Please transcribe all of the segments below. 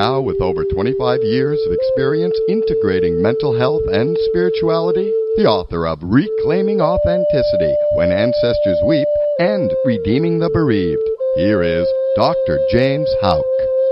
Now, with over 25 years of experience integrating mental health and spirituality, the author of Reclaiming Authenticity, When Ancestors Weep, and Redeeming the Bereaved, here is Dr. James Houck.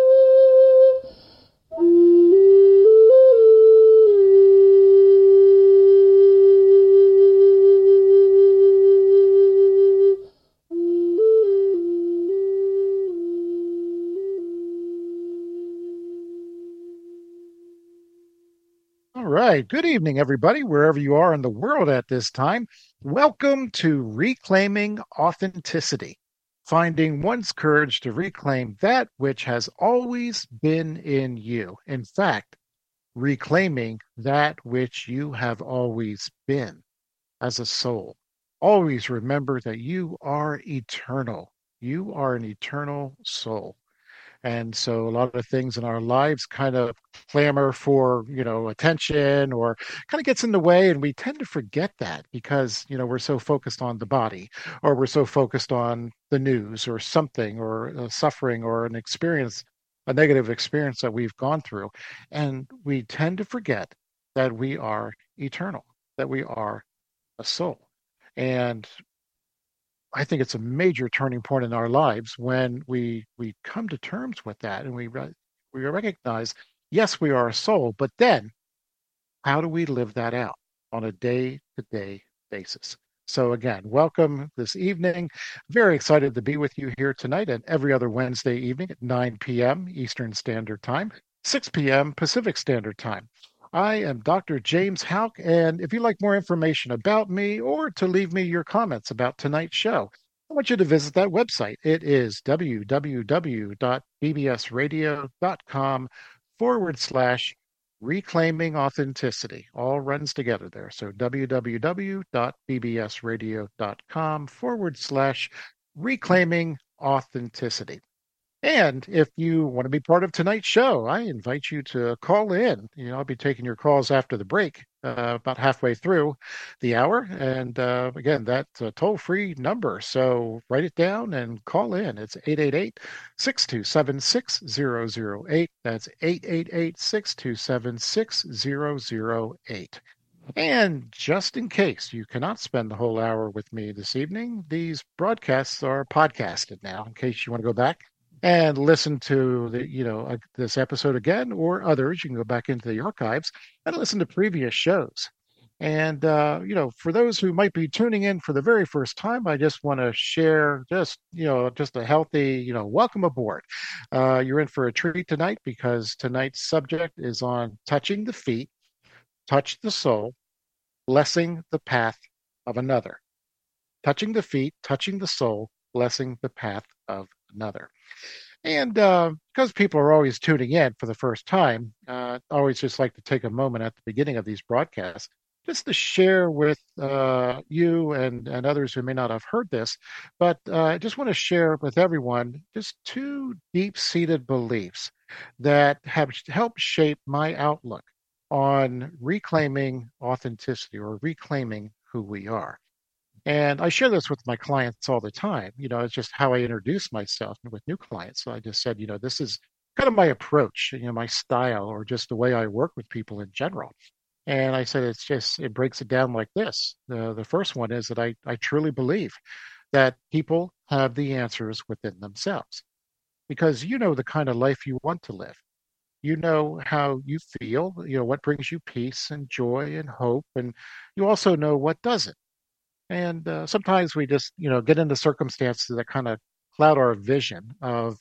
All right. Good evening, everybody, wherever you are in the world at this time. Welcome to Reclaiming Authenticity, finding one's courage to reclaim that which has always been in you. In fact, reclaiming that which you have always been as a soul. Always remember that you are eternal. You are an eternal soul. And so a lot of things in our lives kind of clamor for, attention or kind of gets in the way. And we tend to forget that because, we're so focused on the body or we're so focused on the news or something or suffering or an experience, a negative experience that we've gone through. And we tend to forget that we are eternal, that we are a soul. And I think it's a major turning point in our lives when we come to terms with that and we recognize, yes, we are a soul, but then how do we live that out on a day-to-day basis? So again, welcome this evening. Very excited to be with you here tonight and every other Wednesday evening at 9 p.m. Eastern Standard Time, 6 p.m. Pacific Standard Time. I am Dr. James Houck, and if you'd like more information about me or to leave me your comments about tonight's show, I want you to visit that website. It is www.bbsradio.com/ reclaiming authenticity. All runs together there. So www.bbsradio.com/ reclaiming authenticity. And if you want to be part of tonight's show, I invite you to call in. I'll be taking your calls after the break, about halfway through the hour. And again, that's a toll-free number. So write it down and call in. It's 888-627-6008. That's 888-627-6008. And just in case you cannot spend the whole hour with me this evening, these broadcasts are podcasted now, in case you want to go back and listen to this episode again or others. You can go back into the archives and listen to previous shows. And for those who might be tuning in for the very first time, I just want to share just a healthy welcome aboard. You're in for a treat tonight because tonight's subject is on touching the feet, touch the soul, blessing the path of another. Touching the feet, touching the soul, blessing the path of another. And because people are always tuning in for the first time, I always just like to take a moment at the beginning of these broadcasts just to share with you and others who may not have heard this. But I just want to share with everyone just two deep-seated beliefs that have helped shape my outlook on reclaiming authenticity or reclaiming who we are. And I share this with my clients all the time. It's just how I introduce myself with new clients. So I just said, this is kind of my approach, my style, or just the way I work with people in general. And I said, it breaks it down like this. The first one is that I truly believe that people have the answers within themselves because you know the kind of life you want to live. You know how you feel, what brings you peace and joy and hope. And you also know what doesn't. And sometimes we just, get into circumstances that kind of cloud our vision of,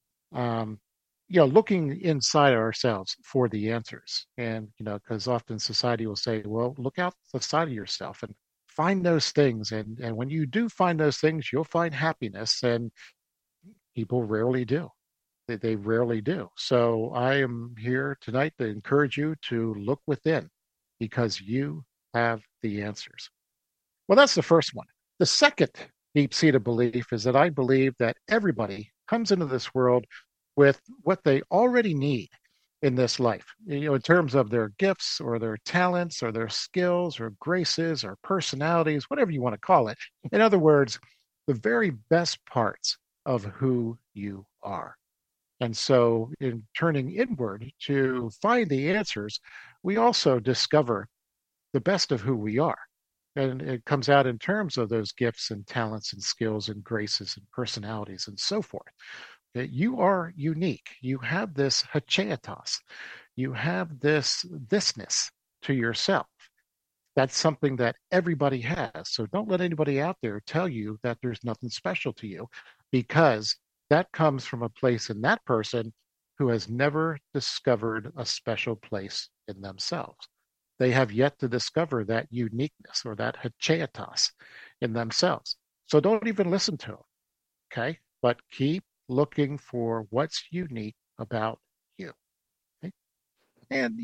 looking inside ourselves for the answers. And, because often society will say, well, look out the side of yourself and find those things. And when you do find those things, you'll find happiness. And people rarely do. They rarely do. So I am here tonight to encourage you to look within because you have the answers. Well, that's the first one. The second deep-seated belief is that I believe that everybody comes into this world with what they already need in this life, in terms of their gifts or their talents or their skills or graces or personalities, whatever you want to call it. In other words, the very best parts of who you are. And so, in turning inward to find the answers, we also discover the best of who we are. And it comes out in terms of those gifts and talents and skills and graces and personalities and so forth. That you are unique. You have this hacheatos. You have this thisness to yourself. That's something that everybody has. So don't let anybody out there tell you that there's nothing special to you, because that comes from a place in that person who has never discovered a special place in themselves. They have yet to discover that uniqueness or that hacheatos in themselves. So don't even listen to them, okay? But keep looking for what's unique about you. Okay? And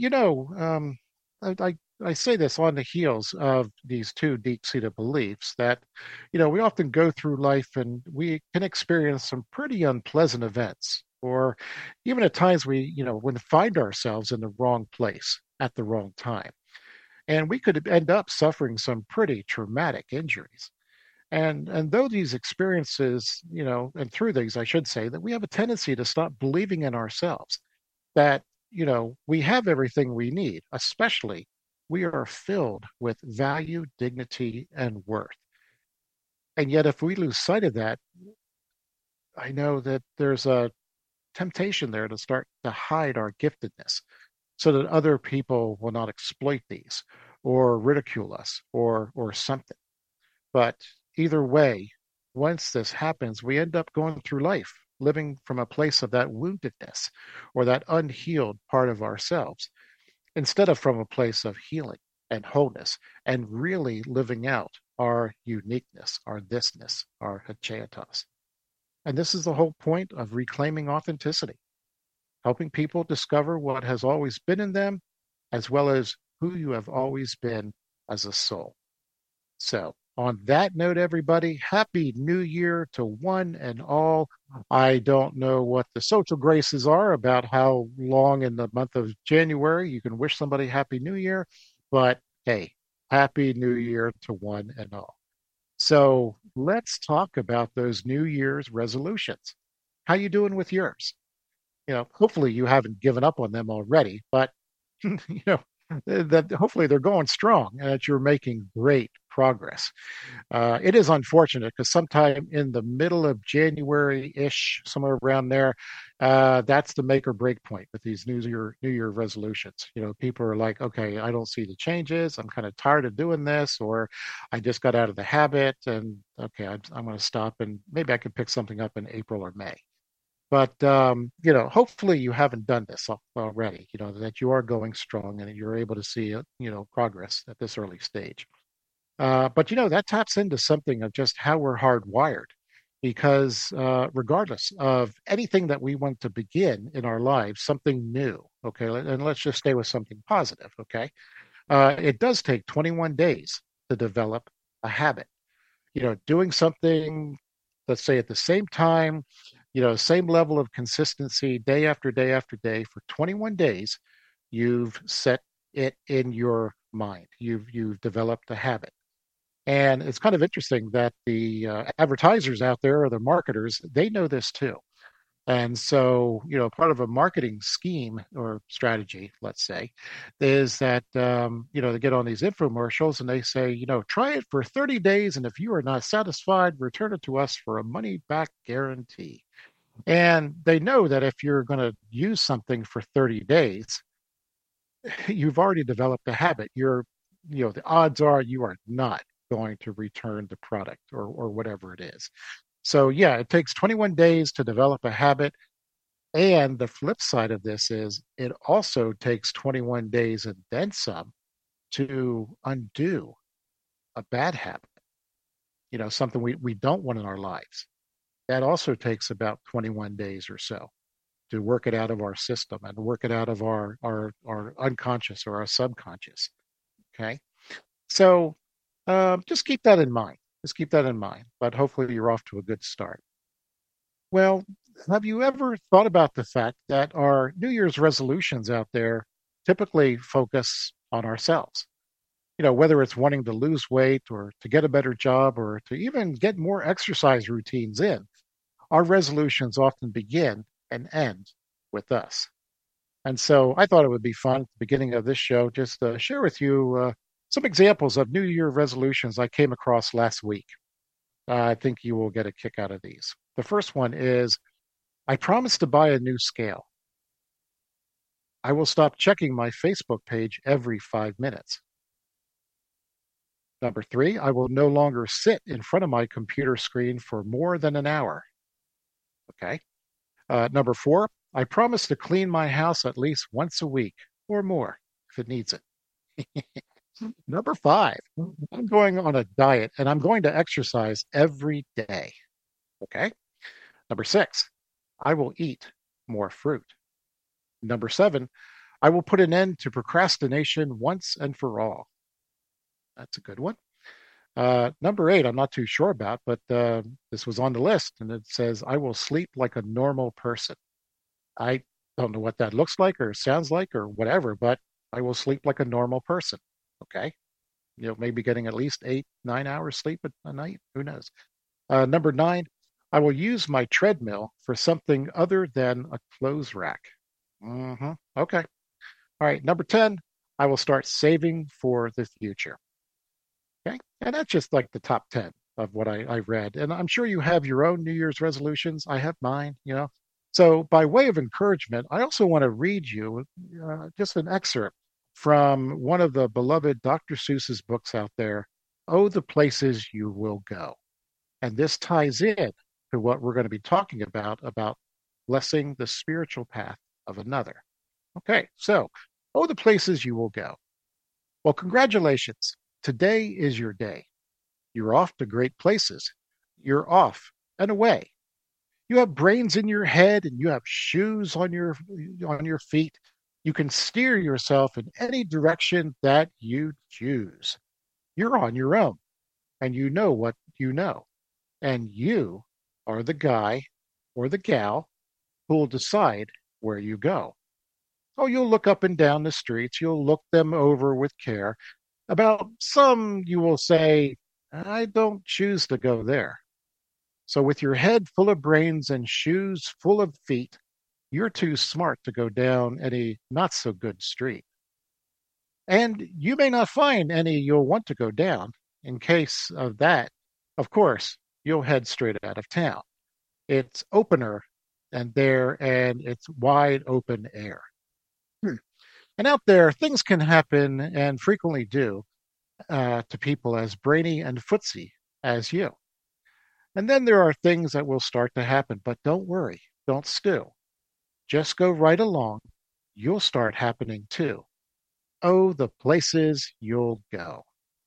I say this on the heels of these two deep-seated beliefs that, we often go through life and we can experience some pretty unpleasant events, or even at times when find ourselves in the wrong place at the wrong time. And we could end up suffering some pretty traumatic injuries. And though these experiences, and through these, I should say, that we have a tendency to stop believing in ourselves, that, we have everything we need, especially we are filled with value, dignity, and worth. And yet, if we lose sight of that, I know that there's a temptation there to start to hide our giftedness so that other people will not exploit these or ridicule us or something. But either way, once this happens, we end up going through life living from a place of that woundedness or that unhealed part of ourselves, instead of from a place of healing and wholeness and really living out our uniqueness, our thisness, our hacheatos. And this is the whole point of reclaiming authenticity, helping people discover what has always been in them, as well as who you have always been as a soul. So, on that note, everybody, Happy New Year to one and all. I don't know what the social graces are about how long in the month of January you can wish somebody Happy New Year, but hey, Happy New Year to one and all. So let's talk about those New Year's resolutions. How you doing with yours? Hopefully you haven't given up on them already, but know, that hopefully they're going strong and that you're making great progress. It is unfortunate because sometime in the middle of January-ish, somewhere around there, that's the make or break point with these New Year resolutions. People are like, okay, I don't see the changes. I'm kind of tired of doing this, or I just got out of the habit, and okay, I'm going to stop, and maybe I could pick something up in April or May. But hopefully you haven't done this already. That you are going strong and you're able to see progress at this early stage. But that taps into something of just how we're hardwired, because regardless of anything that we want to begin in our lives, something new. Okay, and let's just stay with something positive. Okay, it does take 21 days to develop a habit. Doing something, let's say at the same time, same level of consistency day after day after day for 21 days, you've set it in your mind. You've developed a habit. And it's kind of interesting that the advertisers out there, or the marketers, they know this too. And so, part of a marketing scheme or strategy, let's say, is that, they get on these infomercials and they say, try it for 30 days. And if you are not satisfied, return it to us for a money back guarantee. And they know that if you're going to use something for 30 days, you've already developed a habit. The odds are you are not going to return the product or whatever it is. So, yeah, it takes 21 days to develop a habit. And the flip side of this is it also takes 21 days and then some to undo a bad habit, something we don't want in our lives. That also takes about 21 days or so to work it out of our system and work it out of our unconscious or our subconscious. Okay. So just keep that in mind. Just keep that in mind. But hopefully you're off to a good start. Well, have you ever thought about the fact that our New Year's resolutions out there typically focus on ourselves? Whether it's wanting to lose weight or to get a better job or to even get more exercise routines in, our resolutions often begin and end with us. And so I thought it would be fun at the beginning of this show just to share with you some examples of New Year resolutions I came across last week. I think you will get a kick out of these. The first one is I promise to buy a new scale. I will stop checking my Facebook page every 5 minutes. Number three, I will no longer sit in front of my computer screen for more than an hour. Okay. Number four, I promise to clean my house at least once a week or more if it needs it. Number five, I'm going on a diet and I'm going to exercise every day. Okay. Number six, I will eat more fruit. Number seven, I will put an end to procrastination once and for all. That's a good one. Number eight, I'm not too sure about, but this was on the list and it says, I will sleep like a normal person. I don't know what that looks like or sounds like or whatever, but I will sleep like a normal person. Okay. Maybe getting at least 8, 9 hours sleep a night. Who knows? Number nine, I will use my treadmill for something other than a clothes rack. Okay. All right. Number 10, I will start saving for the future. Okay. And that's just like the top 10 of what I read. And I'm sure you have your own New Year's resolutions. I have mine. So, by way of encouragement, I also want to read you just an excerpt from one of the beloved Dr. Seuss's books out there, Oh, the Places You Will Go. And this ties in to what we're going to be talking about blessing the spiritual path of another. Okay, so, Oh, the Places You Will Go. Well, congratulations. Today is your day. You're off to great places. You're off and away. You have brains in your head and you have shoes on your feet. You can steer yourself in any direction that you choose. You're on your own and you know what you know. And you are the guy or the gal who will decide where you go. Oh, you'll look up and down the streets. You'll look them over with care. About some, you will say, I don't choose to go there. So, with your head full of brains and shoes full of feet, you're too smart to go down any not so good street. And you may not find any you'll want to go down. In case of that, of course, you'll head straight out of town. It's opener and it's wide open air. And out there, things can happen and frequently do to people as brainy and footsy as you. And then there are things that will start to happen, but don't worry, don't stew. Just go right along. You'll start happening too. Oh, the places you'll go.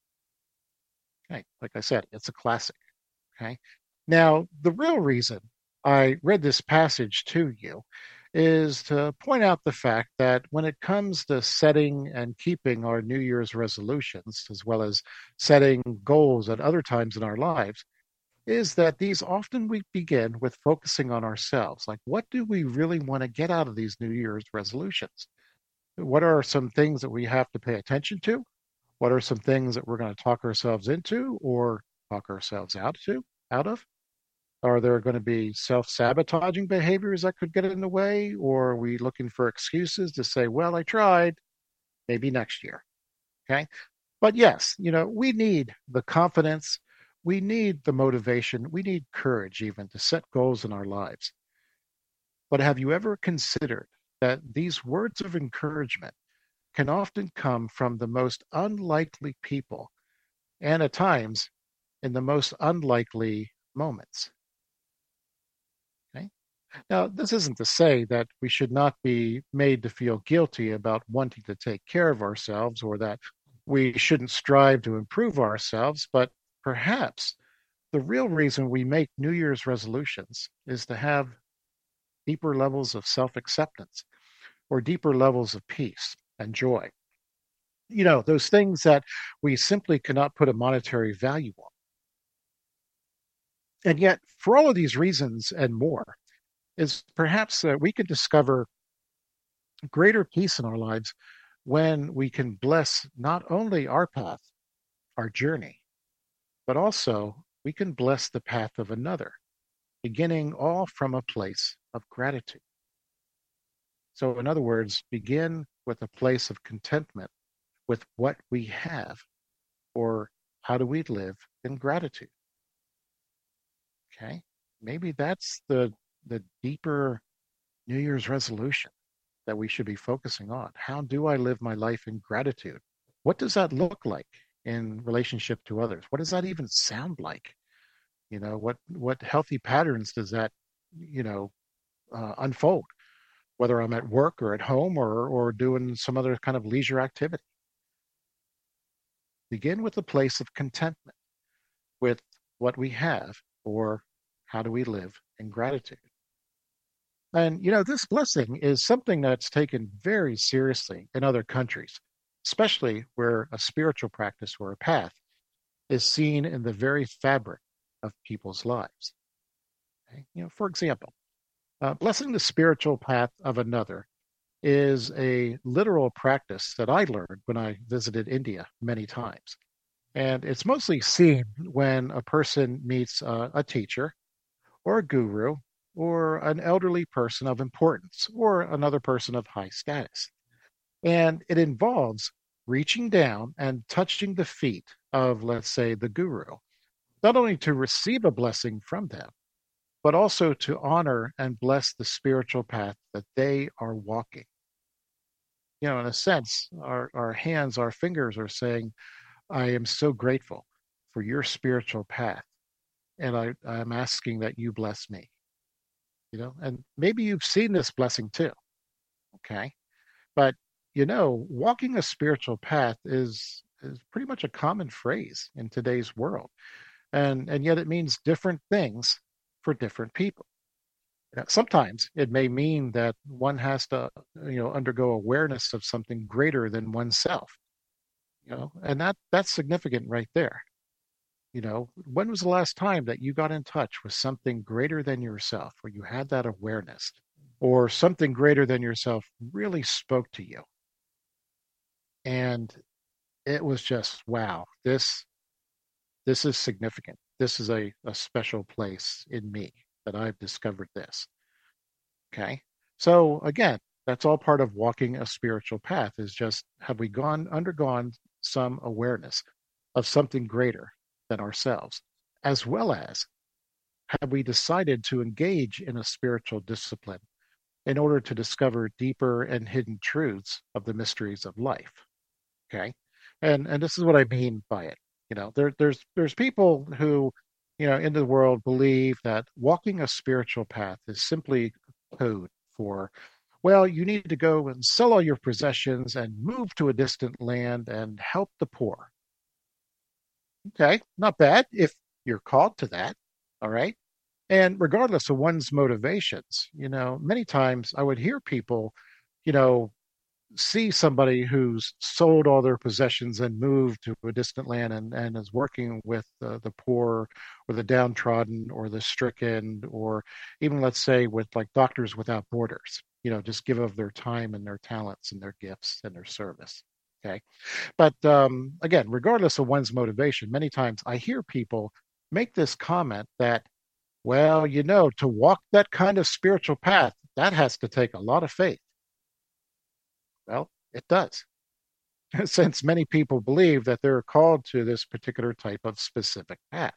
Okay, like I said, it's a classic. Okay. Now, the real reason I read this passage to you is to point out the fact that when it comes to setting and keeping our New Year's resolutions, as well as setting goals at other times in our lives, is that these often we begin with focusing on ourselves. Like, what do we really want to get out of these New Year's resolutions? What are some things that we have to pay attention to? What are some things that we're going to talk ourselves into or talk ourselves out of? Are there going to be self-sabotaging behaviors that could get in the way? Or are we looking for excuses to say, well, I tried, maybe next year? Okay. But yes, we need the confidence. We need the motivation. We need courage even to set goals in our lives. But have you ever considered that these words of encouragement can often come from the most unlikely people and at times in the most unlikely moments? Okay. Now, this isn't to say that we should not be made to feel guilty about wanting to take care of ourselves or that we shouldn't strive to improve ourselves, but perhaps the real reason we make New Year's resolutions is to have deeper levels of self-acceptance or deeper levels of peace and joy. Those things that we simply cannot put a monetary value on. And yet, for all of these reasons and more, is perhaps we can discover greater peace in our lives when we can bless not only our path, our journey, but also we can bless the path of another, beginning all from a place of gratitude. So, in other words, begin with a place of contentment with what we have, or how do we live in gratitude? Okay. Maybe that's the deeper New Year's resolution that we should be focusing on. How do I live my life in gratitude? What does that look like in relationship to others? What does that even sound like? What healthy patterns does that, unfold, whether I'm at work or at home or doing some other kind of leisure activity? Begin with a place of contentment with what we have, or how do we live in gratitude? And, this blessing is something that's taken very seriously in other countries, especially where a spiritual practice or a path is seen in the very fabric of people's lives. Okay? For example, blessing the spiritual path of another is a literal practice that I learned when I visited India many times. And it's mostly seen when a person meets a teacher or a guru or an elderly person of importance or another person of high status. And it involves reaching down and touching the feet of, let's say, the guru, not only to receive a blessing from them, but also to honor and bless the spiritual path that they are walking. In a sense, our hands, our fingers are saying, I am so grateful for your spiritual path. And I'm asking that you bless me. And maybe you've seen this blessing too. Okay. But walking a spiritual path is pretty much a common phrase in today's world. And yet it means different things for different people. Sometimes it may mean that one has to, undergo awareness of something greater than oneself, and that's significant right there. When was the last time that you got in touch with something greater than yourself, where you had that awareness, or something greater than yourself really spoke to you? And it was just, wow, this is significant. This is a special place in me that I've discovered this. Okay. So again, that's all part of walking a spiritual path, is just, have we undergone some awareness of something greater than ourselves, as well as, have we decided to engage in a spiritual discipline in order to discover deeper and hidden truths of the mysteries of life? Okay. And this is what I mean by it. There's people who, in the world, believe that walking a spiritual path is simply code for, well, you need to go and sell all your possessions and move to a distant land and help the poor. Okay, not bad if you're called to that. All right. And regardless of one's motivations, many times I would hear people, you know, see somebody who's sold all their possessions and moved to a distant land, and is working with the poor or the downtrodden or the stricken, or even, let's say, with like Doctors Without Borders, just give of their time and their talents and their gifts and their service. Okay. But again, regardless of one's motivation, many times I hear people make this comment that, well, to walk that kind of spiritual path, that has to take a lot of faith. Well, it does, since many people believe that they're called to this particular type of specific path.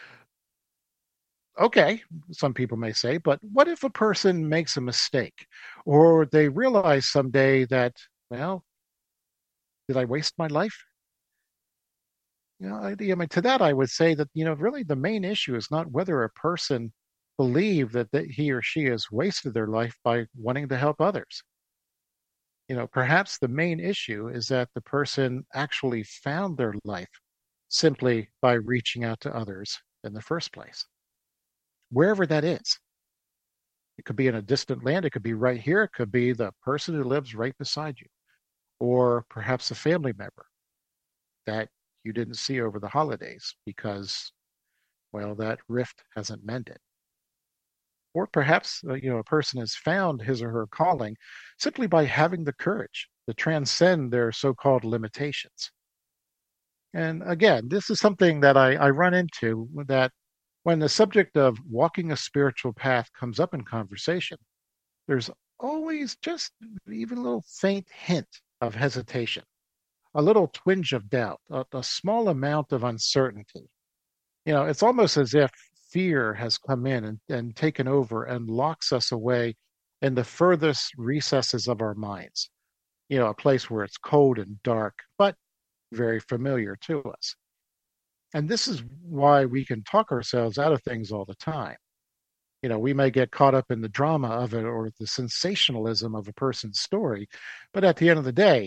Okay, some people may say, but what if a person makes a mistake, or they realize someday that, well, did I waste my life? I mean, to that, I would say that, really the main issue is not whether a person believe that he or she has wasted their life by wanting to help others. Perhaps the main issue is that the person actually found their life simply by reaching out to others in the first place, wherever that is. It could be in a distant land. It could be right here. It could be the person who lives right beside you, or perhaps a family member that you didn't see over the holidays because, well, that rift hasn't mended. Or perhaps, a person has found his or her calling simply by having the courage to transcend their so-called limitations. And again, this is something that I run into, that when the subject of walking a spiritual path comes up in conversation, there's always just even a little faint hint of hesitation, a little twinge of doubt, a small amount of uncertainty. It's almost as if fear has come in and taken over and locks us away in the furthest recesses of our minds, a place where it's cold and dark, but very familiar to us. And this is why we can talk ourselves out of things all the time. We may get caught up in the drama of it or the sensationalism of a person's story, but at the end of the day,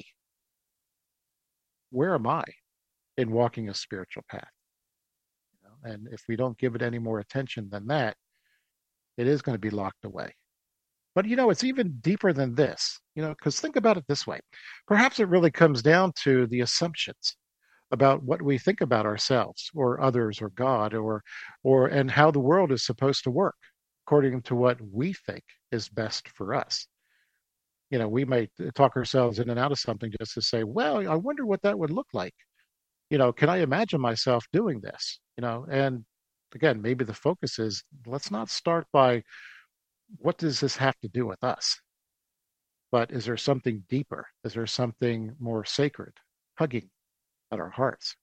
where am I in walking a spiritual path? And if we don't give it any more attention than that, it is going to be locked away. But it's even deeper than this, because think about it this way. Perhaps it really comes down to the assumptions about what we think about ourselves or others or God or and how the world is supposed to work according to what we think is best for us. We might talk ourselves in and out of something just to say, well, I wonder what that would look like. Can I imagine myself doing this? And again, maybe the focus is, let's not start by what does this have to do with us? But is there something deeper? Is there something more sacred hugging at our hearts?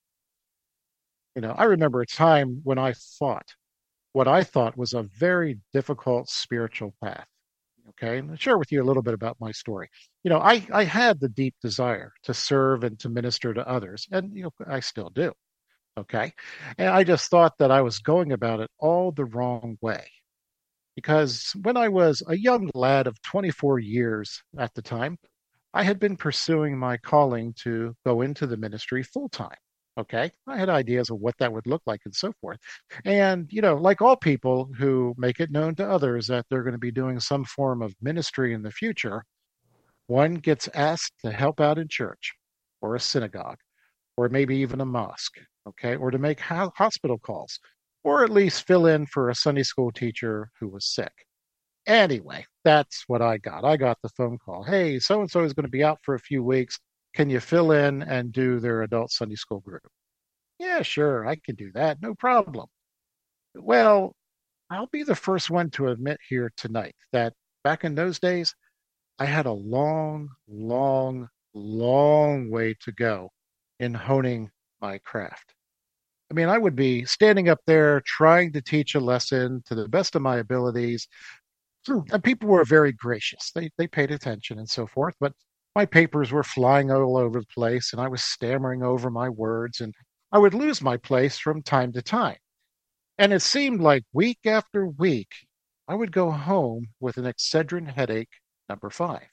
I remember a time when I fought what I thought was a very difficult spiritual path. Okay, and I'll share with you a little bit about my story. I had the deep desire to serve and to minister to others, and I still do. Okay, and I just thought that I was going about it all the wrong way. Because when I was a young lad of 24 years at the time, I had been pursuing my calling to go into the ministry full time. Okay. I had ideas of what that would look like and so forth. And, like all people who make it known to others that they're going to be doing some form of ministry in the future, one gets asked to help out in church or a synagogue or maybe even a mosque. Okay. Or to make hospital calls or at least fill in for a Sunday school teacher who was sick. Anyway, that's what I got. I got the phone call. Hey, so and so is going to be out for a few weeks. Can you fill in and do their adult Sunday school group? Yeah, sure, I can do that. No problem. Well, I'll be the first one to admit here tonight that back in those days, I had a long, long, long way to go in honing my craft. I mean, I would be standing up there trying to teach a lesson to the best of my abilities. And people were very gracious. They paid attention and so forth. But my papers were flying all over the place, and I was stammering over my words, and I would lose my place from time to time. And it seemed like week after week, I would go home with an Excedrin headache number 5.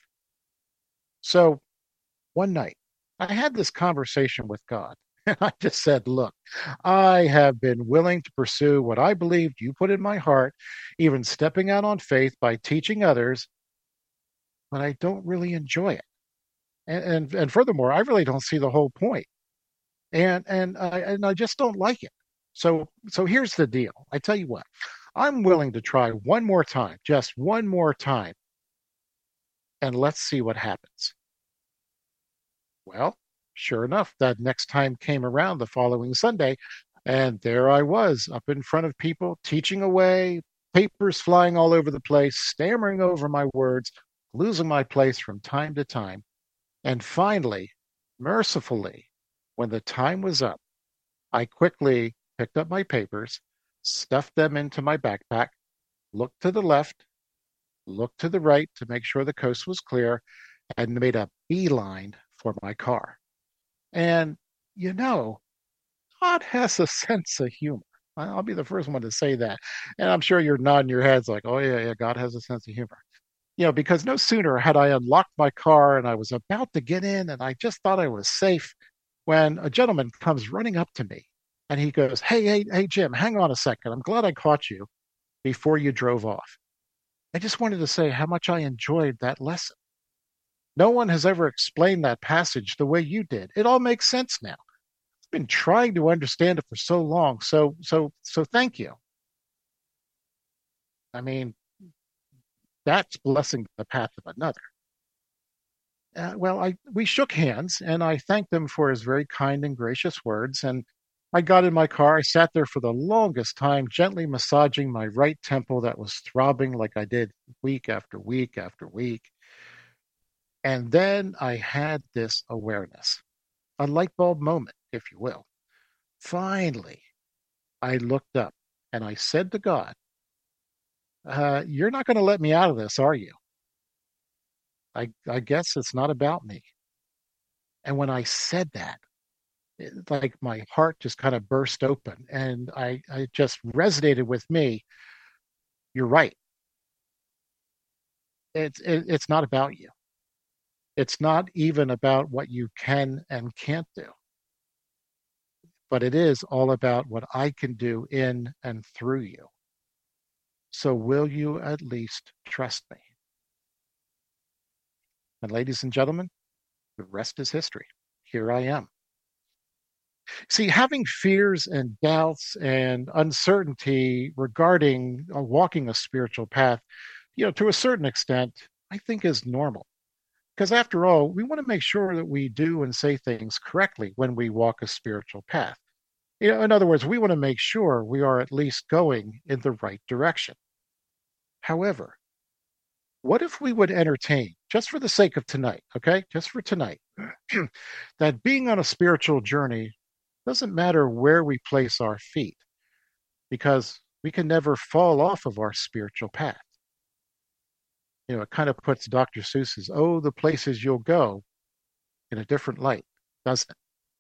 So one night, I had this conversation with God. And I just said, look, I have been willing to pursue what I believed you put in my heart, even stepping out on faith by teaching others, but I don't really enjoy it. And furthermore, I really don't see the whole point. And I just don't like it. So here's the deal. I tell you what, I'm willing to try one more time, just one more time, and let's see what happens. Well, sure enough, that next time came around the following Sunday, and there I was up in front of people teaching away, papers flying all over the place, stammering over my words, losing my place from time to time. And finally, mercifully, when the time was up, I quickly picked up my papers, stuffed them into my backpack, looked to the left, looked to the right to make sure the coast was clear, and made a beeline for my car. And, God has a sense of humor. I'll be the first one to say that. And I'm sure you're nodding your heads like, oh, yeah, God has a sense of humor. Because no sooner had I unlocked my car and I was about to get in and I just thought I was safe when a gentleman comes running up to me and he goes, hey, Jim, hang on a second. I'm glad I caught you before you drove off. I just wanted to say how much I enjoyed that lesson. No one has ever explained that passage the way you did. It all makes sense now. I've been trying to understand it for so long. So thank you. I mean, that's blessing the path of another. We shook hands, and I thanked him for his very kind and gracious words. And I got in my car. I sat there for the longest time, gently massaging my right temple that was throbbing like I did week after week after week. And then I had this awareness, a light bulb moment, if you will. Finally, I looked up and I said to God, you're not going to let me out of this, are you? I guess it's not about me. And when I said that, like my heart just kind of burst open and I just resonated with me. You're right. It's not about you. It's not even about what you can and can't do, but it is all about what I can do in and through you. So will you at least trust me? And ladies and gentlemen, the rest is history. Here I am. See, having fears and doubts and uncertainty regarding walking a spiritual path, to a certain extent, I think is normal. Because after all, we want to make sure that we do and say things correctly when we walk a spiritual path. In other words, we want to make sure we are at least going in the right direction. However, what if we would entertain, just for the sake of tonight, okay, just for tonight, that being on a spiritual journey doesn't matter where we place our feet, because we can never fall off of our spiritual path. It kind of puts Dr. Seuss's "Oh, the places you'll go" in a different light, doesn't it?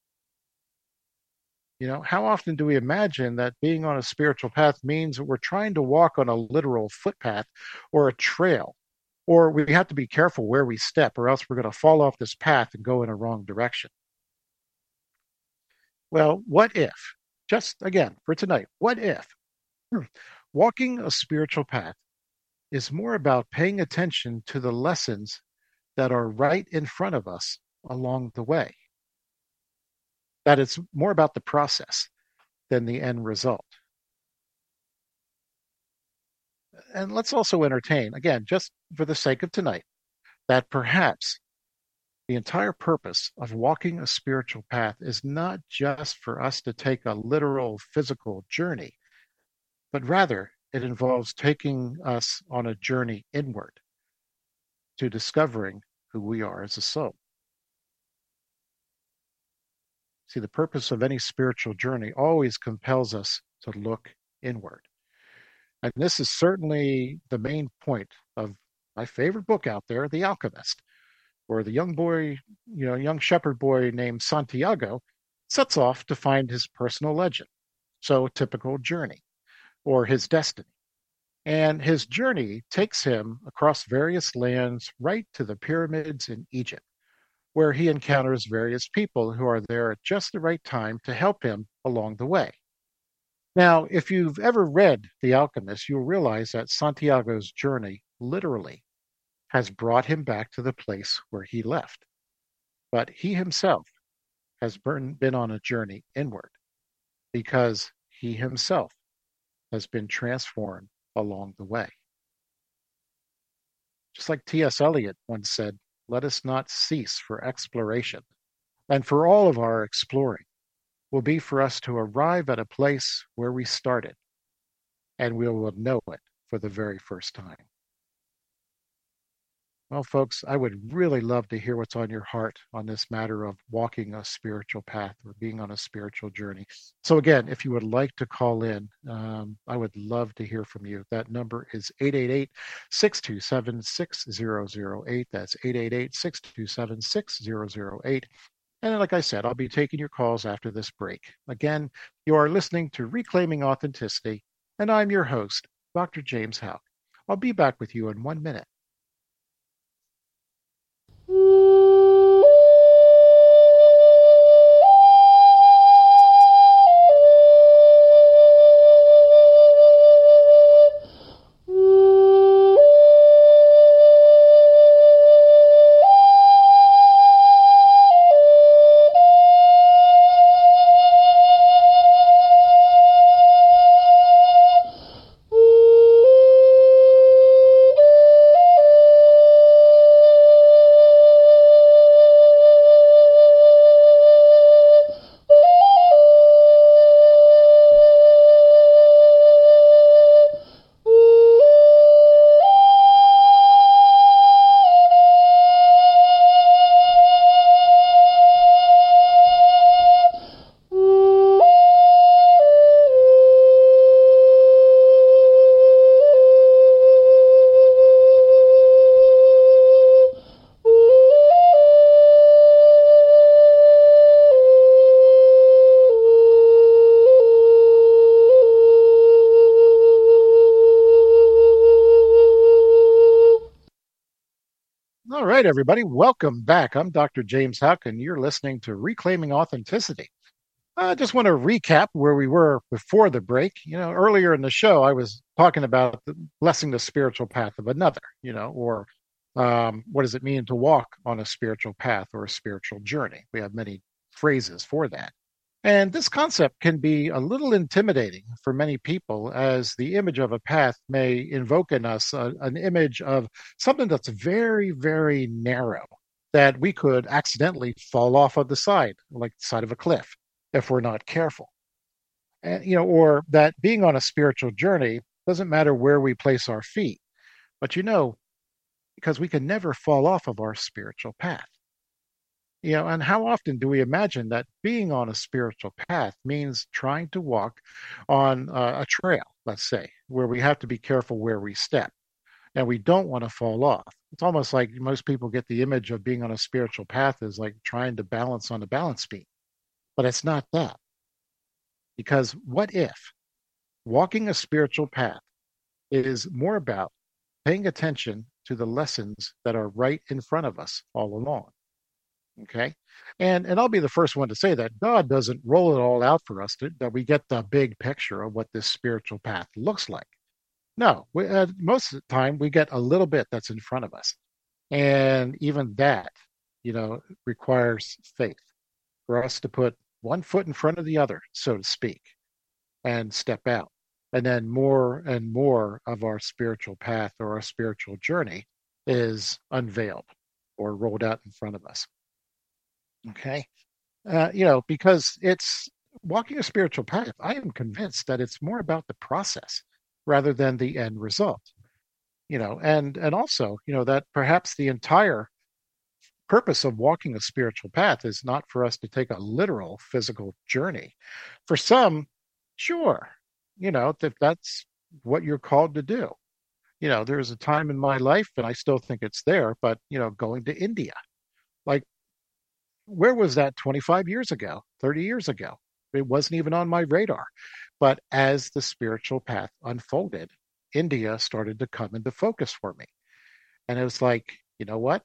How often do we imagine that being on a spiritual path means that we're trying to walk on a literal footpath or a trail, or we have to be careful where we step, or else we're going to fall off this path and go in a wrong direction? Well, what if, just again for tonight, what if walking a spiritual path is more about paying attention to the lessons that are right in front of us along the way? That it's more about the process than the end result. And let's also entertain, again, just for the sake of tonight, that perhaps the entire purpose of walking a spiritual path is not just for us to take a literal physical journey, but rather it involves taking us on a journey inward to discovering who we are as a soul. See, the purpose of any spiritual journey always compels us to look inward. And this is certainly the main point of my favorite book out there, The Alchemist, where the young shepherd boy named Santiago sets off to find his personal legend, so typical journey, or his destiny. And his journey takes him across various lands right to the pyramids in Egypt, where he encounters various people who are there at just the right time to help him along the way. Now, if you've ever read The Alchemist, you'll realize that Santiago's journey literally has brought him back to the place where he left. But he himself has been on a journey inward, because he himself has been transformed along the way. Just like T.S. Eliot once said, "Let us not cease for exploration." And for all of our exploring will be for us to arrive at a place where we started, and we will know it for the very first time. Well, folks, I would really love to hear what's on your heart on this matter of walking a spiritual path or being on a spiritual journey. So again, if you would like to call in, I would love to hear from you. That number is 888-627-6008. That's 888-627-6008. And like I said, I'll be taking your calls after this break. Again, you are listening to Reclaiming Authenticity, and I'm your host, Dr. James Houck. I'll be back with you in 1 minute. right, everybody, welcome back. I'm Dr. James Huck, and you're listening to Reclaiming Authenticity. I just want to recap where we were before the break. Earlier in the show, I was talking about blessing the spiritual path of another, or what does it mean to walk on a spiritual path or a spiritual journey? We have many phrases for that. And this concept can be a little intimidating for many people, as the image of a path may invoke in us an image of something that's very, very narrow, that we could accidentally fall off of the side, like the side of a cliff, if we're not careful. And, or that being on a spiritual journey doesn't matter where we place our feet, but because we can never fall off of our spiritual path. And how often do we imagine that being on a spiritual path means trying to walk on a trail, let's say, where we have to be careful where we step and we don't want to fall off? It's almost like most people get the image of being on a spiritual path as like trying to balance on a balance beam, but it's not that. Because what if walking a spiritual path is more about paying attention to the lessons that are right in front of us all along? Okay. And I'll be the first one to say that God doesn't roll it all out for us, that we get the big picture of what this spiritual path looks like. No, most of the time we get a little bit that's in front of us. And even that, requires faith for us to put one foot in front of the other, so to speak, and step out. And then more and more of our spiritual path or our spiritual journey is unveiled or rolled out in front of us. Okay. Because it's walking a spiritual path, I am convinced that it's more about the process rather than the end result. And also, that perhaps the entire purpose of walking a spiritual path is not for us to take a literal physical journey. For some, sure, if that's what you're called to do. There's a time in my life, and I still think it's there, but, going to India, like, where was that 25 years ago, 30 years ago? It wasn't even on my radar. But as the spiritual path unfolded, India started to come into focus for me. And it was like, you know what?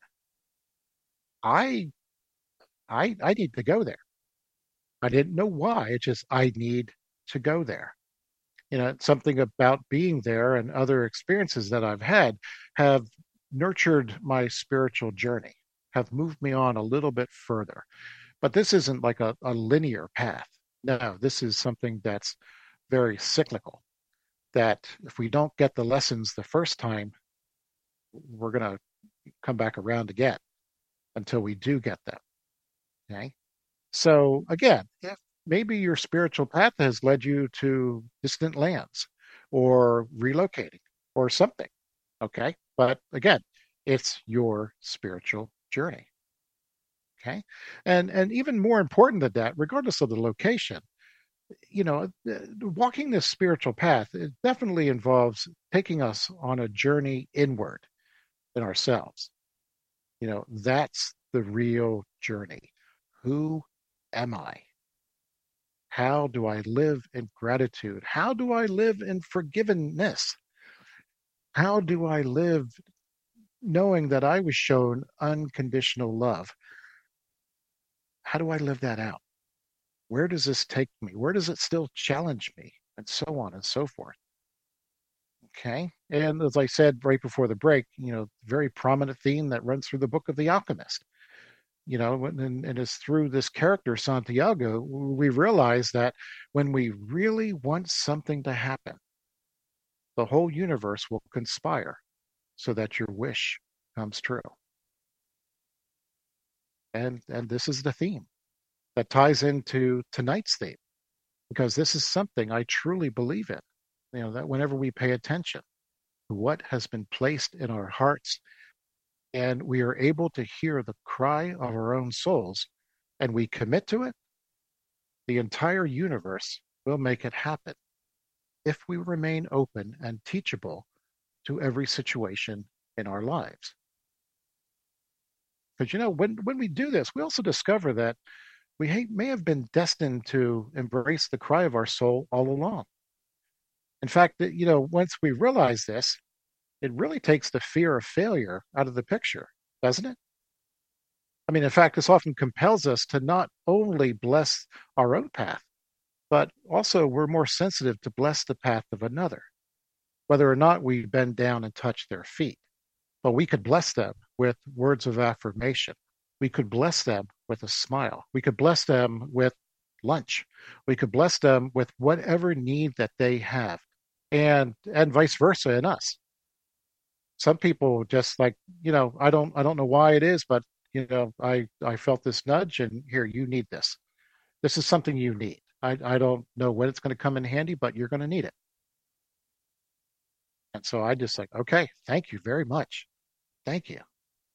I I need to go there. I didn't know why. It's just I need to go there. Something about being there and other experiences that I've had have nurtured my spiritual journey, have moved me on a little bit further. But this isn't like a linear path. No, this is something that's very cyclical, that if we don't get the lessons the first time, we're going to come back around again until we do get them. Okay. So again, if maybe your spiritual path has led you to distant lands or relocating or something. Okay. But again, it's your spiritual journey. Okay. And even more important than that, regardless of the location, walking this spiritual path, it definitely involves taking us on a journey inward in ourselves. That's the real journey. Who am I? How do I live in gratitude? How do I live in forgiveness? How do I live knowing that I was shown unconditional love? How do I live that out? Where does this take me? Where does it still challenge me? And so on and so forth. Okay. And as I said right before the break, very prominent theme that runs through the book of The Alchemist. And it's through this character, Santiago, we realize that when we really want something to happen, the whole universe will conspire so that your wish comes true. And this is the theme that ties into tonight's theme, because this is something I truly believe in. That whenever we pay attention to what has been placed in our hearts, and we are able to hear the cry of our own souls, and we commit to it, the entire universe will make it happen if we remain open and teachable to every situation in our lives. Because, when we do this, we also discover that we may have been destined to embrace the cry of our soul all along. In fact, once we realize this, it really takes the fear of failure out of the picture, doesn't it? I mean, in fact, this often compels us to not only bless our own path, but also we're more sensitive to bless the path of another, whether or not we bend down and touch their feet. But we could bless them with words of affirmation. We could bless them with a smile. We could bless them with lunch. We could bless them with whatever need that they have, and vice versa in us. Some people just like, I don't know why it is, but I felt this nudge, and here, you need this. This is something you need. I don't know when it's going to come in handy, but you're going to need it. And so I just like, okay, thank you very much. Thank you.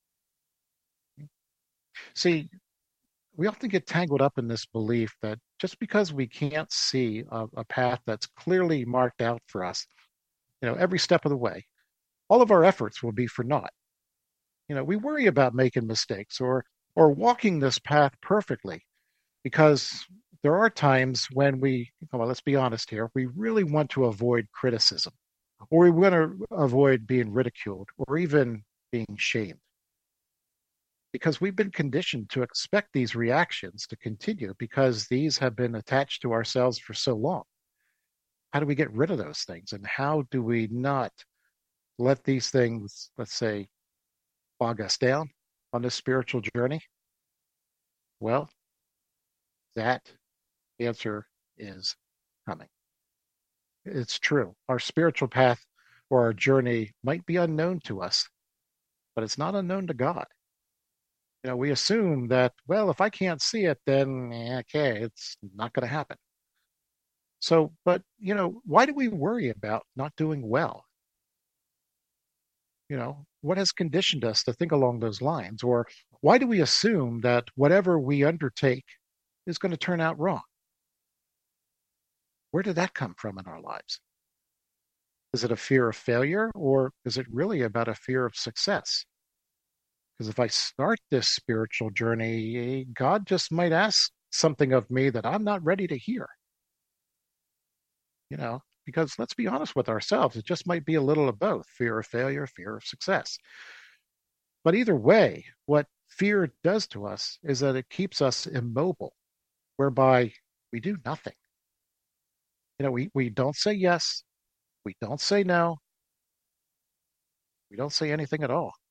See, we often get tangled up in this belief that just because we can't see a path that's clearly marked out for us, every step of the way, all of our efforts will be for naught. We worry about making mistakes or walking this path perfectly because there are times when well, let's be honest here, we really want to avoid criticism, or we want to avoid being ridiculed or even being shamed, because we've been conditioned to expect these reactions to continue because these have been attached to ourselves for so long. How do we get rid of those things? And how do we not let these things, let's say, bog us down on this spiritual journey? Well, that answer is coming. It's true. Our spiritual path or our journey might be unknown to us, but it's not unknown to God. We assume that, well, if I can't see it, then okay, it's not going to happen. So, but, why do we worry about not doing well? What has conditioned us to think along those lines? Or why do we assume that whatever we undertake is going to turn out wrong? Where did that come from in our lives? Is it a fear of failure, or is it really about a fear of success? Because if I start this spiritual journey, God just might ask something of me that I'm not ready to hear. Because let's be honest with ourselves, it just might be a little of both: fear of failure, fear of success. But either way, what fear does to us is that it keeps us immobile, whereby we do nothing. We don't say yes, we don't say no, we don't say anything at all.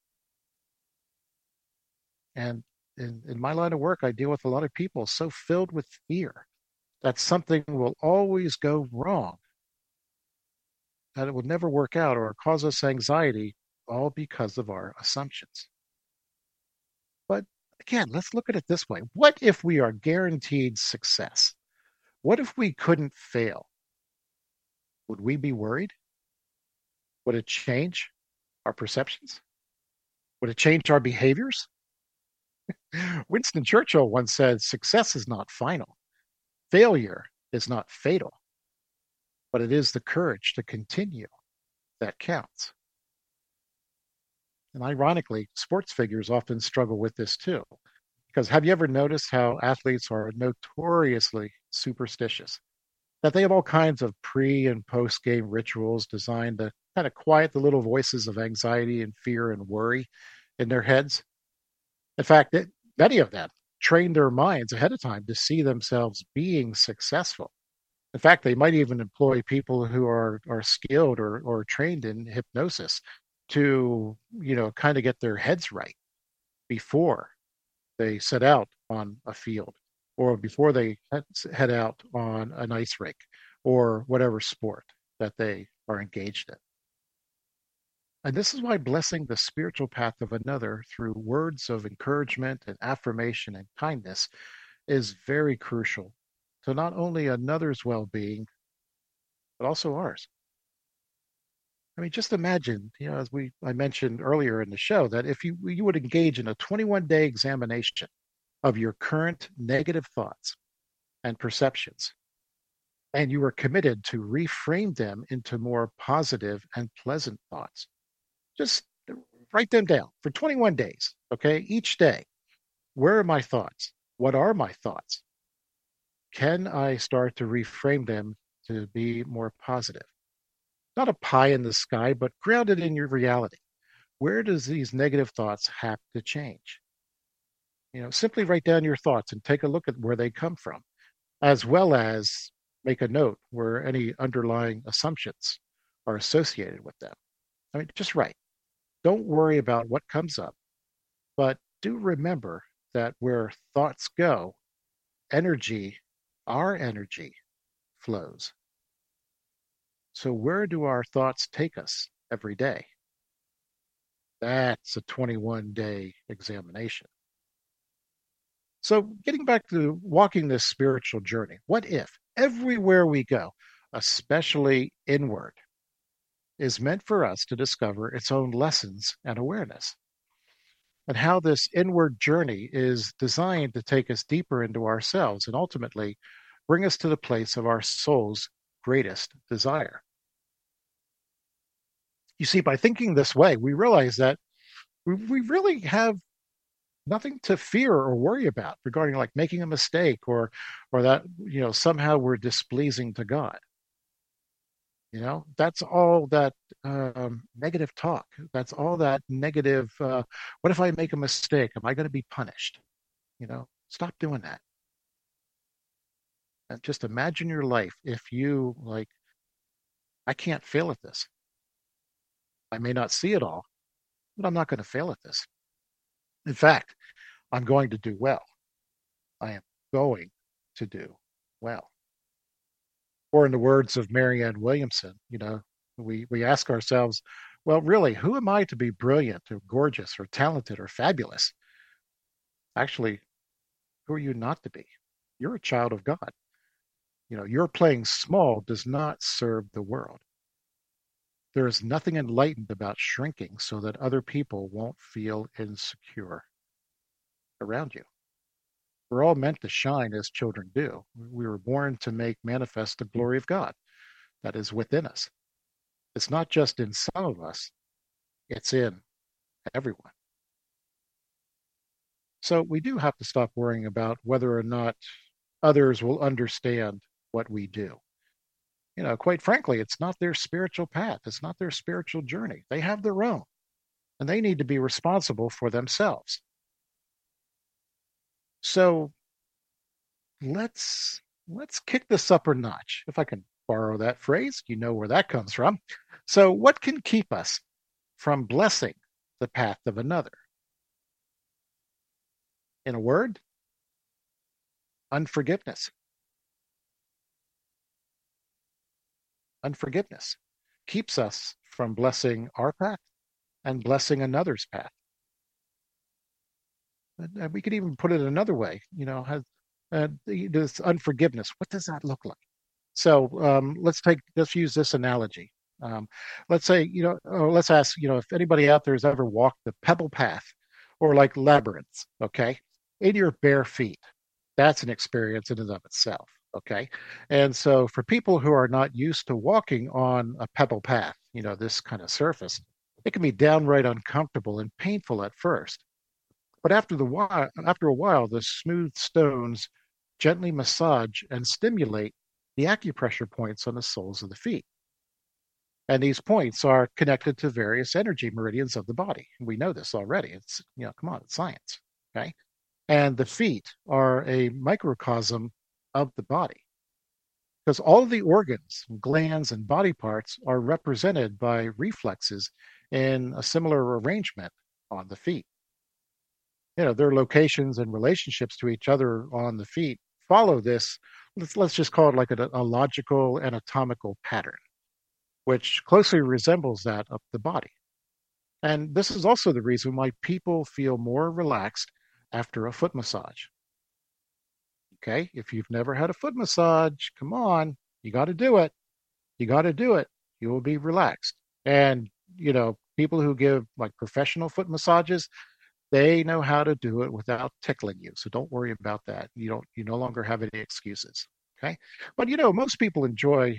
And in my line of work, I deal with a lot of people so filled with fear that something will always go wrong, that it will never work out or cause us anxiety, all because of our assumptions. But again, let's look at it this way. What if we are guaranteed success? What if we couldn't fail? Would we be worried? Would it change our perceptions? Would it change our behaviors? Winston Churchill once said, success is not final. Failure is not fatal, but it is the courage to continue that counts. And ironically, sports figures often struggle with this too. Because have you ever noticed how athletes are notoriously superstitious? That they have all kinds of pre and post game rituals designed to kind of quiet the little voices of anxiety and fear and worry in their heads. In fact, many of them train their minds ahead of time to see themselves being successful. In fact, they might even employ people who are skilled or trained in hypnosis to, kind of get their heads right before they set out on a field, or before they head out on an ice rink, or whatever sport that they are engaged in. And this is why blessing the spiritual path of another through words of encouragement and affirmation and kindness is very crucial to not only another's well-being, but also ours. I mean, just imagine, as I mentioned earlier in the show, that if you would engage in a 21-day examination of your current negative thoughts and perceptions, and you were committed to reframe them into more positive and pleasant thoughts. Just write them down for 21 days, okay? Each day, where are my thoughts? What are my thoughts? Can I start to reframe them to be more positive? Not a pie in the sky, but grounded in your reality. Where does these negative thoughts have to change? Simply write down your thoughts and take a look at where they come from, as well as make a note where any underlying assumptions are associated with them. I mean, just write. Don't worry about what comes up, but do remember that where thoughts go, energy, our energy flows. So, where do our thoughts take us every day? That's a 21-day examination. So, getting back to walking this spiritual journey, what if everywhere we go, especially inward, is meant for us to discover its own lessons and awareness? And how this inward journey is designed to take us deeper into ourselves and ultimately bring us to the place of our soul's greatest desire. You see, by thinking this way, we realize that we really have nothing to fear or worry about regarding like making a mistake or that somehow we're displeasing to God. That's all that negative talk. That's all that negative. What if I make a mistake? Am I going to be punished? Stop doing that. And just imagine your life if you like, I can't fail at this. I may not see it all, but I'm not going to fail at this. In fact, I'm going to do well. I am going to do well. Or in the words of Marianne Williamson, we ask ourselves, well, really, who am I to be brilliant or gorgeous or talented or fabulous? Actually, who are you not to be? You're a child of God. Your playing small does not serve the world. There is nothing enlightened about shrinking so that other people won't feel insecure around you. We're all meant to shine as children do. We were born to make manifest the glory of God that is within us. It's not just in some of us, it's in everyone. So we do have to stop worrying about whether or not others will understand what we do. Quite frankly, it's not their spiritual path. It's not their spiritual journey. They have their own, and they need to be responsible for themselves. So let's kick this up a notch, if I can borrow that phrase. You know where that comes from. So what can keep us from blessing the path of another? In a word, unforgiveness. Unforgiveness keeps us from blessing our path and blessing another's path. And we could even put it another way, this unforgiveness. What does that look like? So let's use this analogy. Let's say, let's ask, if anybody out there has ever walked the pebble path or like labyrinths, okay, in your bare feet. That's an experience in and of itself. Okay. And so for people who are not used to walking on a pebble path, this kind of surface, it can be downright uncomfortable and painful at first. But after a while, the smooth stones gently massage and stimulate the acupressure points on the soles of the feet. And these points are connected to various energy meridians of the body. We know this already. It's, come on, it's science. Okay. And the feet are a microcosm of the body because all of the organs, glands, and body parts are represented by reflexes in a similar arrangement on the feet. Their locations and relationships to each other on the feet follow this. Let's just call it like a logical anatomical pattern, which closely resembles that of the body. And this is also the reason why people feel more relaxed after a foot massage. Okay, if you've never had a foot massage, come on, you got to do it. You got to do it. You will be relaxed. And, people who give like professional foot massages, they know how to do it without tickling you. So don't worry about that. You no longer have any excuses. Okay. But, most people enjoy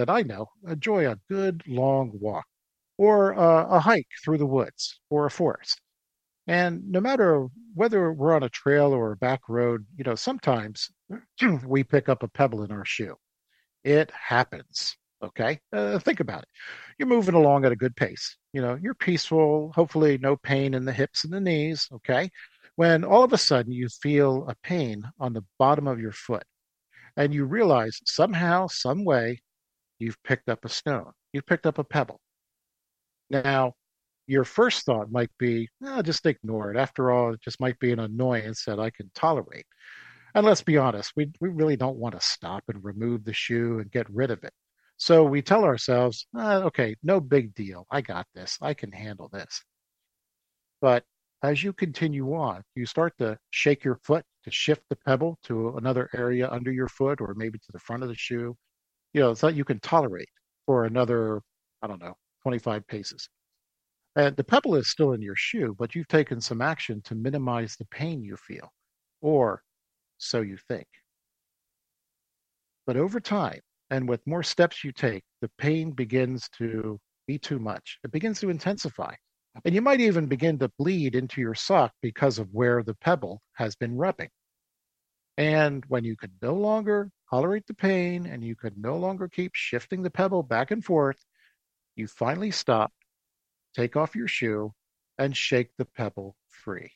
a good long walk or a hike through the woods or a forest. And no matter whether we're on a trail or a back road, sometimes we pick up a pebble in our shoe. It happens. Okay. Think about it. You're moving along at a good pace. You're peaceful, hopefully no pain in the hips and the knees. Okay. when all of a sudden you feel a pain on the bottom of your foot and you realize somehow, some way, you've picked up a stone, you've picked up a pebble. Now, your first thought might be, oh, just ignore it. After all, it just might be an annoyance that I can tolerate. And let's be honest, we really don't want to stop and remove the shoe and get rid of it. So we tell ourselves, okay, no big deal. I got this. I can handle this. But as you continue on, you start to shake your foot to shift the pebble to another area under your foot or maybe to the front of the shoe, so that you can tolerate for another, I don't know, 25 paces. And the pebble is still in your shoe, but you've taken some action to minimize the pain you feel, or so you think. But over time, and with more steps you take, the pain begins to be too much. It begins to intensify. And you might even begin to bleed into your sock because of where the pebble has been rubbing. And when you could no longer tolerate the pain and you could no longer keep shifting the pebble back and forth, you finally stop, take off your shoe, and shake the pebble free.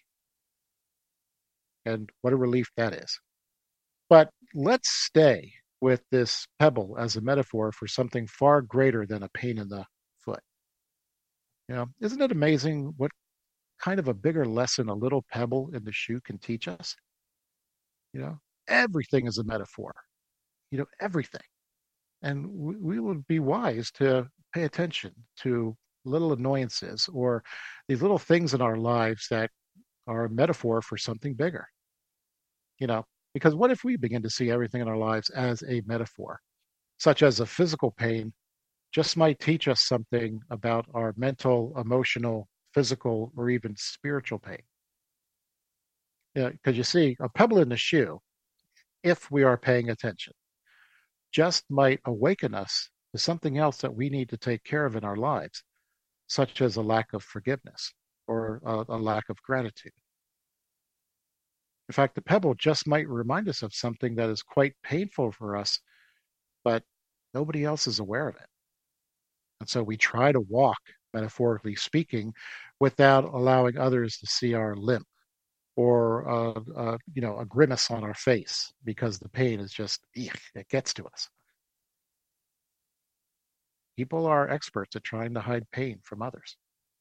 And what a relief that is. But let's stay with this pebble as a metaphor for something far greater than a pain in the foot. Isn't it amazing what kind of a bigger lesson a little pebble in the shoe can teach us? Everything is a metaphor, everything. And we would be wise to pay attention to little annoyances or these little things in our lives that are a metaphor for something bigger. Because what if we begin to see everything in our lives as a metaphor, such as a physical pain just might teach us something about our mental, emotional, physical, or even spiritual pain? Because you see, a pebble in the shoe, if we are paying attention, just might awaken us to something else that we need to take care of in our lives, such as a lack of forgiveness or a lack of gratitude. In fact, the pebble just might remind us of something that is quite painful for us, but nobody else is aware of it. And so we try to walk, metaphorically speaking, without allowing others to see our limp or a grimace on our face because the pain is just, it gets to us. People are experts at trying to hide pain from others.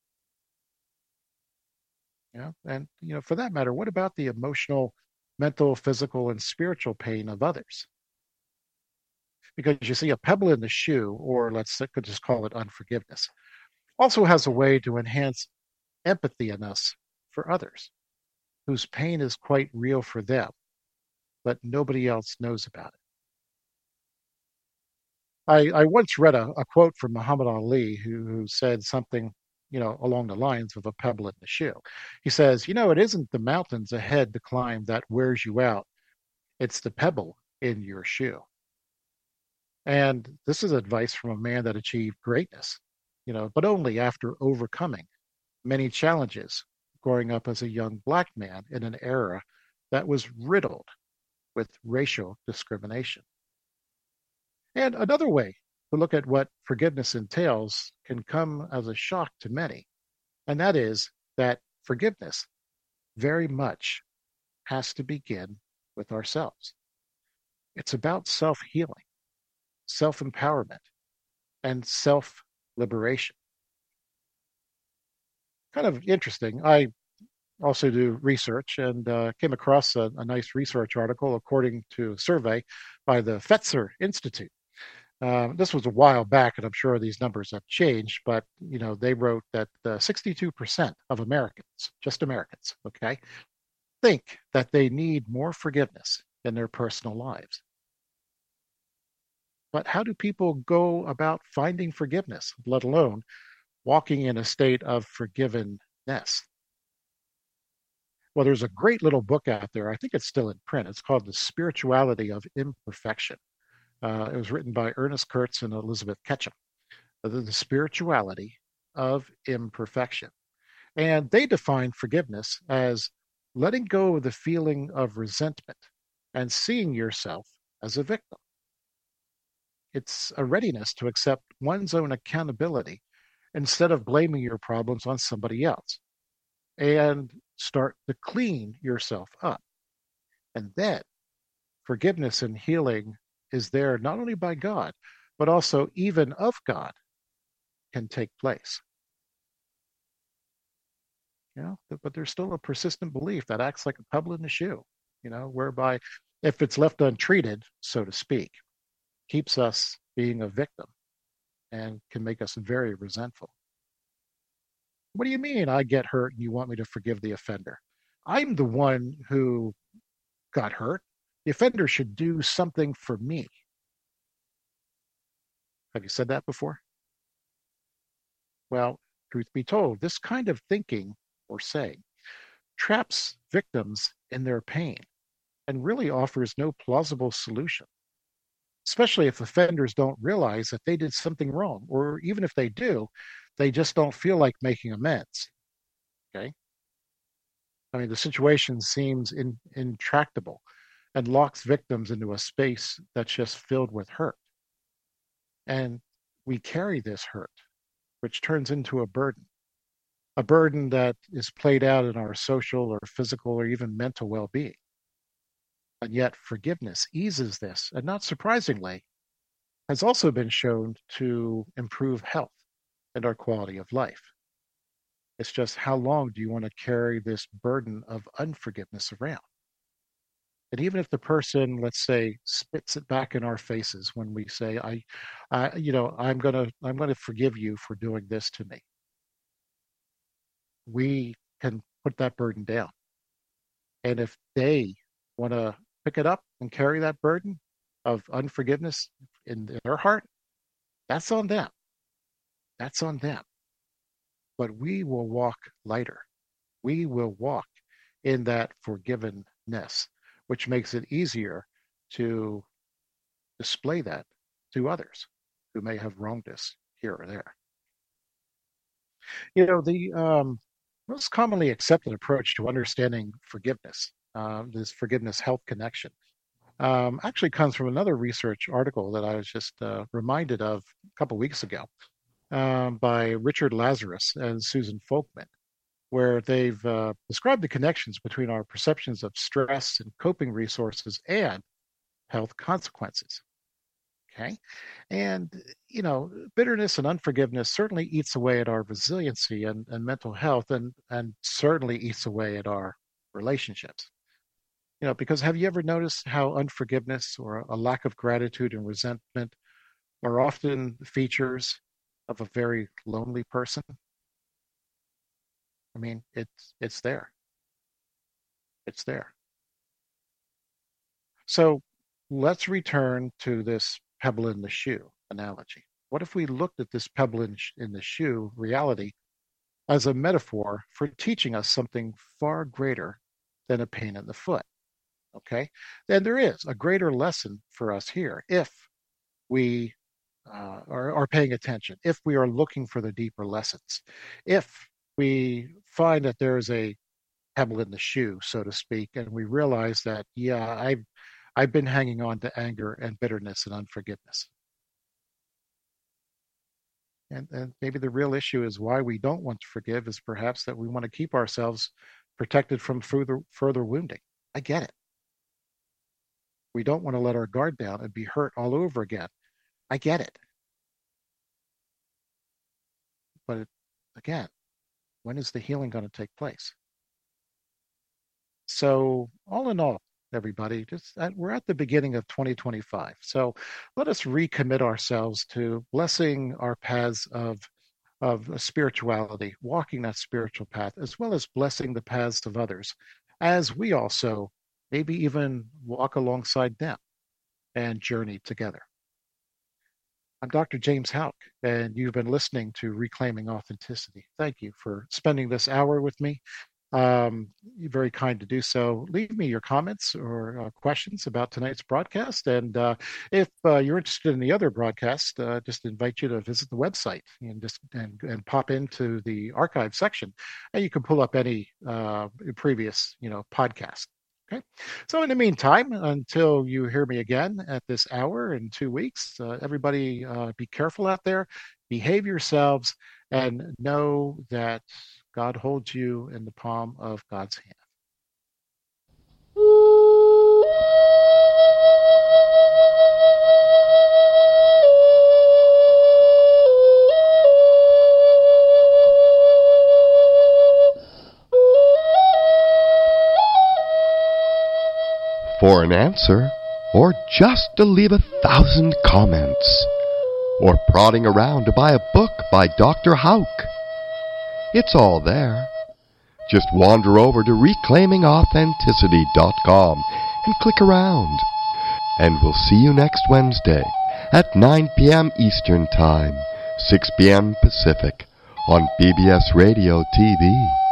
And for that matter, what about the emotional, mental, physical, and spiritual pain of others? Because you see, a pebble in the shoe, or let's just call it unforgiveness, also has a way to enhance empathy in us for others whose pain is quite real for them, but nobody else knows about it. I once read a quote from Muhammad Ali who said something, along the lines of a pebble in the shoe. He says, it isn't the mountains ahead to climb that wears you out. It's the pebble in your shoe. And this is advice from a man that achieved greatness, but only after overcoming many challenges growing up as a young Black man in an era that was riddled with racial discrimination. And another way to look at what forgiveness entails can come as a shock to many, and that is that forgiveness very much has to begin with ourselves. It's about self-healing, self-empowerment, and self-liberation. Kind of interesting. I also do research and came across a nice research article according to a survey by the Fetzer Institute. This was a while back, and I'm sure these numbers have changed, but they wrote that 62% of Americans, just Americans, okay, think that they need more forgiveness in their personal lives. But how do people go about finding forgiveness, let alone walking in a state of forgivenness? Well, there's a great little book out there. I think it's still in print. It's called The Spirituality of Imperfection. It was written by Ernest Kurtz and Elizabeth Ketchum. The Spirituality of Imperfection. And they define forgiveness as letting go of the feeling of resentment and seeing yourself as a victim. It's a readiness to accept one's own accountability instead of blaming your problems on somebody else. And start to clean yourself up. And then forgiveness and healing is there not only by God, but also even of God can take place. But there's still a persistent belief that acts like a pebble in the shoe, whereby if it's left untreated, so to speak, keeps us being a victim and can make us very resentful. What do you mean I get hurt and you want me to forgive the offender? I'm the one who got hurt. The offender should do something for me. Have you said that before? Well, truth be told, this kind of thinking or saying traps victims in their pain and really offers no plausible solution, especially if offenders don't realize that they did something wrong, or even if they do, they just don't feel like making amends. Okay. I mean, the situation seems intractable and locks victims into a space that's just filled with hurt. And we carry this hurt, which turns into a burden that is played out in our social or physical or even mental well being. And yet, forgiveness eases this, and not surprisingly, has also been shown to improve health and our quality of life. It's just how long do you want to carry this burden of unforgiveness around? And even if the person, let's say, spits it back in our faces when we say, I'm gonna forgive you for doing this to me, we can put that burden down. And if they want to pick it up and carry that burden of unforgiveness in their heart, that's on them. That's on them. But we will walk lighter. We will walk in that forgivenness, which makes it easier to display that to others who may have wronged us here or there. The most commonly accepted approach to understanding forgiveness, this forgiveness health connection, actually comes from another research article that I was just reminded of a couple weeks ago by Richard Lazarus and Susan Folkman, where they've described the connections between our perceptions of stress and coping resources and health consequences. Okay. And, bitterness and unforgiveness certainly eats away at our resiliency and mental health and certainly eats away at our relationships. Because have you ever noticed how unforgiveness or a lack of gratitude and resentment are often features of a very lonely person? I mean, it's there. It's there. So let's return to this pebble in the shoe analogy. What if we looked at this pebble in the shoe reality as a metaphor for teaching us something far greater than a pain in the foot? Okay, then there is a greater lesson for us here if we are paying attention, if we are looking for the deeper lessons, if we find that there is a pebble in the shoe, so to speak, and we realize that, yeah, I've been hanging on to anger and bitterness and unforgiveness. And maybe the real issue is why we don't want to forgive is perhaps that we want to keep ourselves protected from further wounding. I get it. We don't want to let our guard down and be hurt all over again. I get it. But again, when is the healing going to take place? So, all in all, everybody, we're at the beginning of 2025. So, let us recommit ourselves to blessing our paths of spirituality, walking that spiritual path, as well as blessing the paths of others, as we also maybe even walk alongside them and journey together. I'm Dr. James Houck, and you've been listening to Reclaiming Authenticity. Thank you for spending this hour with me. You're very kind to do so. Leave me your comments or questions about tonight's broadcast. And if you're interested in the other broadcast, just invite you to visit the website and pop into the archive section, and you can pull up any previous podcast. Okay. So in the meantime, until you hear me again at this hour in 2 weeks, everybody be careful out there, behave yourselves, and know that God holds you in the palm of God's hand. For an answer, or just to leave 1,000 comments, or prodding around to buy a book by Dr. Houck, it's all there. Just wander over to reclaimingauthenticity.com and click around. And we'll see you next Wednesday at 9 p.m. Eastern Time, 6 p.m. Pacific on BBS Radio TV.